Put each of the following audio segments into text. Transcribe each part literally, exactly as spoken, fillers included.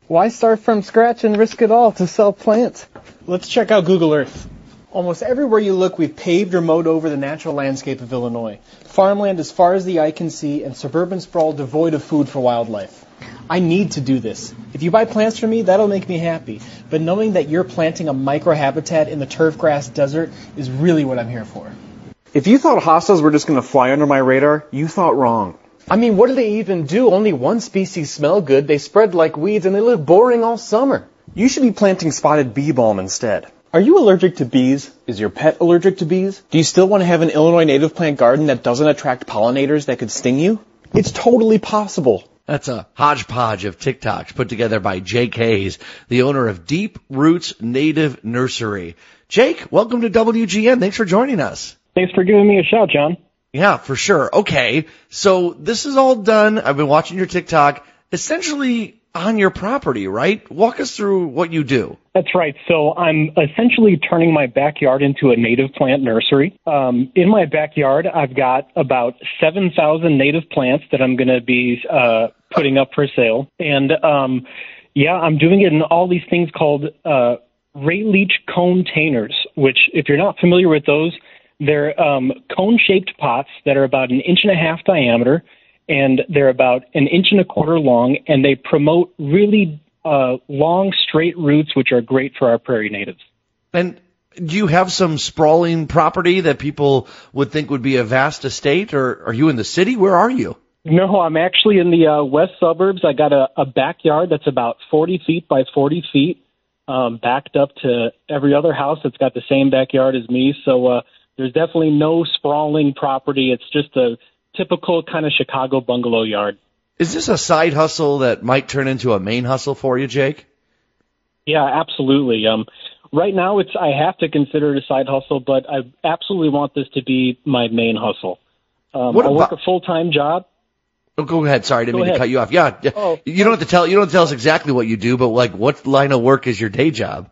Why start from scratch and risk it all to sell plants? Let's check out Google Earth. Almost everywhere you look, we've paved or mowed over the natural landscape of Illinois. Farmland as far as the eye can see, and suburban sprawl devoid of food for wildlife. I need to do this. If you buy plants from me, that'll make me happy. But knowing that you're planting a microhabitat in the turfgrass desert is really what I'm here for. If you thought hostas were just going to fly under my radar, you thought wrong. I mean, what do they even do? Only one species smell good, they spread like weeds, and they live boring all summer. You should be planting spotted bee balm instead. Are you allergic to bees? Is your pet allergic to bees? Do you still want to have an Illinois native plant garden that doesn't attract pollinators that could sting you? It's totally possible. That's a hodgepodge of TikToks put together by Jake Hayes, the owner of Deep Roots Native Nursery. Jake, welcome to W G N. Thanks for joining us. Thanks for giving me a shout, John. Yeah, for sure. Okay, so this is all done. I've been watching your TikTok. Essentially on your property, right? Walk us through what you do. That's right. So I'm essentially turning my backyard into a native plant nursery. Um, in my backyard, I've got about seven thousand native plants that I'm going to be uh, putting up for sale. And, um, yeah, I'm doing it in all these things called uh, Ray Leach containers, which, if you're not familiar with those, they're um, cone-shaped pots that are about an inch and a half diameter, and they're about an inch and a quarter long, and they promote really uh, long, straight roots, which are great for our prairie natives. And do you have some sprawling property that people would think would be a vast estate, or are you in the city? Where are you? No, I'm actually in the uh, west suburbs. I got a, a backyard that's about forty feet by forty feet, um, backed up to every other house that's got the same backyard as me. So uh, there's definitely no sprawling property. It's just a typical kind of Chicago bungalow yard. Is this a side hustle that might turn into a main hustle for you, Jake? Yeah, absolutely. Um, right now, it's I have to consider it a side hustle, but I absolutely want this to be my main hustle. Um, What I work about- a full-time job. Oh, go ahead. Sorry, I didn't Go mean ahead. to cut you off. Yeah, yeah. Oh. You don't have to tell. You don't have to tell us exactly what you do, but like, what line of work is your day job?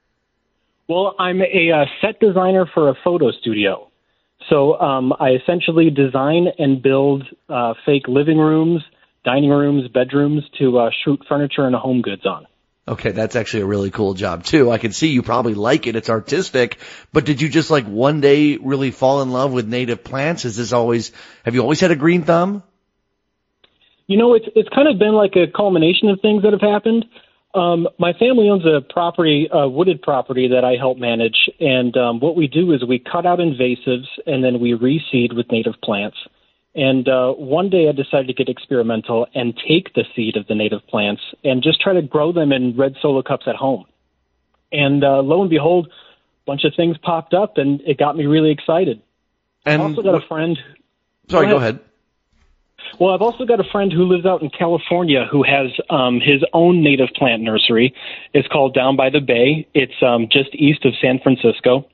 Well, I'm a uh, set designer for a photo studio. So um, I essentially design and build uh, fake living rooms, dining rooms, bedrooms to uh, shoot furniture and home goods on. Okay, that's actually a really cool job too. I can see you probably like it. It's artistic, but did you just like one day really fall in love with native plants? Is this always? Have you always had a green thumb? You know, it's it's kind of been like a culmination of things that have happened. Um, my family owns a property, a wooded property that I help manage, and um, what we do is we cut out invasives and then we reseed with native plants. And uh, one day I decided to get experimental and take the seed of the native plants and just try to grow them in red solo cups at home. And uh, lo and behold, a bunch of things popped up, and it got me really excited. And I've also got a friend. Sorry, go ahead. Well, I've also got a friend who lives out in California who has um, his own native plant nursery. It's called Down by the Bay. It's um, just east of San Francisco.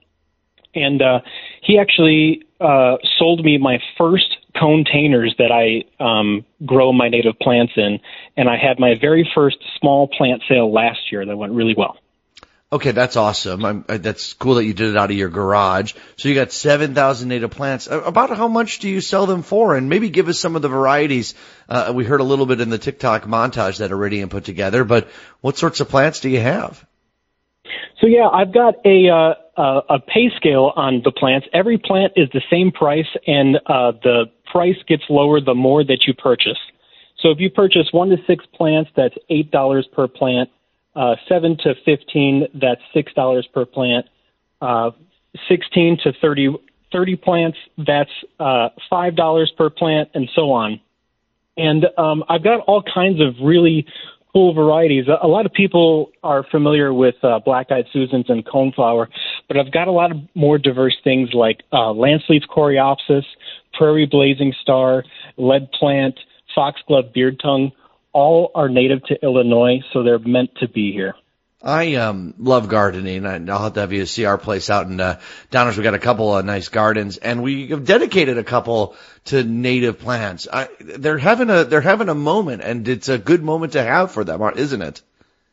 And uh, he actually uh, sold me my first containers that I um, grow my native plants in. And I had my very first small plant sale last year that went really well. Okay, that's awesome. I'm, uh, that's cool that you did it out of your garage. So you got seven thousand native plants. Uh, about how much do you sell them for? And maybe give us some of the varieties. Uh, we heard a little bit in the TikTok montage that Iridium put together, but what sorts of plants do you have? So, yeah, I've got a, uh, uh, a pay scale on the plants. Every plant is the same price, and uh, the price gets lower the more that you purchase. So if you purchase one to six plants, that's eight dollars per plant. Uh, seven to fifteen, that's six dollars per plant. Uh, sixteen to thirty, thirty plants, that's uh, five dollars per plant, and so on. And um, I've got all kinds of really cool varieties. A, a lot of people are familiar with uh, black-eyed Susans and coneflower, but I've got a lot of more diverse things like uh, landsleaf coreopsis, prairie blazing star, lead plant, foxglove beard tongue. All are native to Illinois, so they're meant to be here. I um love gardening. I, I'll have to have you see our place out in uh, Downers. We got a couple of nice gardens, and we have dedicated a couple to native plants. I, they're having a they're having a moment, and it's a good moment to have for them, isn't it?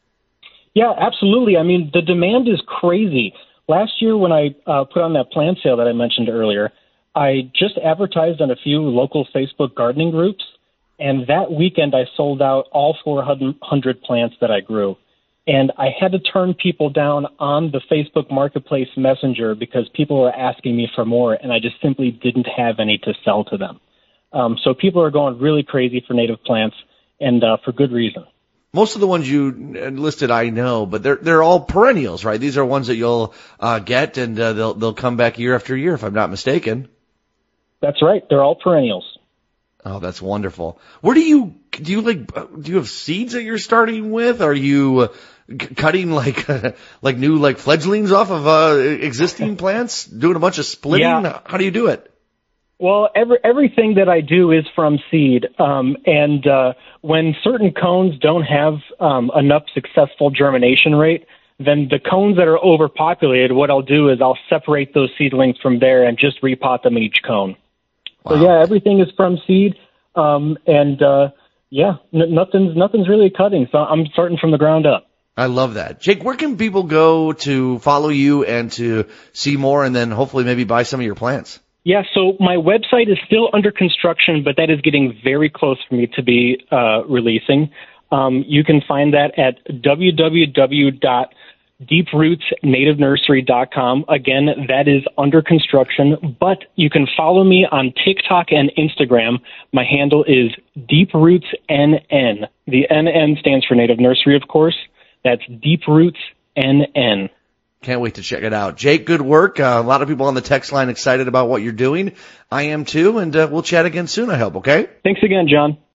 Yeah, absolutely. I mean, the demand is crazy. Last year, when I uh, put on that plant sale that I mentioned earlier, I just advertised on a few local Facebook gardening groups. And that weekend, I sold out all four hundred plants that I grew. And I had to turn people down on the Facebook Marketplace Messenger because people were asking me for more, and I just simply didn't have any to sell to them. Um, so people are going really crazy for native plants, and uh, for good reason. Most of the ones you listed, I know, but they're they're all perennials, right? These are ones that you'll uh, get, and uh, they'll they'll come back year after year, if I'm not mistaken. That's right. They're all perennials. Oh, that's wonderful. Where do you do you like? Do you have seeds that you're starting with? Are you uh, c- cutting like uh, like new like fledglings off of uh, existing plants? Doing a bunch of splitting? Yeah. How do you do it? Well, every, everything that I do is from seed, um, and uh, when certain cones don't have um, enough successful germination rate, then the cones that are overpopulated, what I'll do is I'll separate those seedlings from there and just repot them in each cone. Wow. So yeah, everything is from seed, um, and uh, yeah, n- nothing's nothing's really cutting. So I'm starting from the ground up. I love that. Jake, where can people go to follow you and to see more, and then hopefully maybe buy some of your plants? Yeah, so my website is still under construction, but that is getting very close for me to be uh, releasing. Um, you can find that at w w w dot deep roots native nursery dot com. Again, that is under construction, but you can follow me on TikTok and Instagram. My handle is DeepRootsNN. The N N stands for Native Nursery, of course. That's DeepRootsNN. Can't wait to check it out. Jake, good work. Uh, a lot of people on the text line excited about what you're doing. I am too, and uh, we'll chat again soon, I hope, okay? Thanks again, John.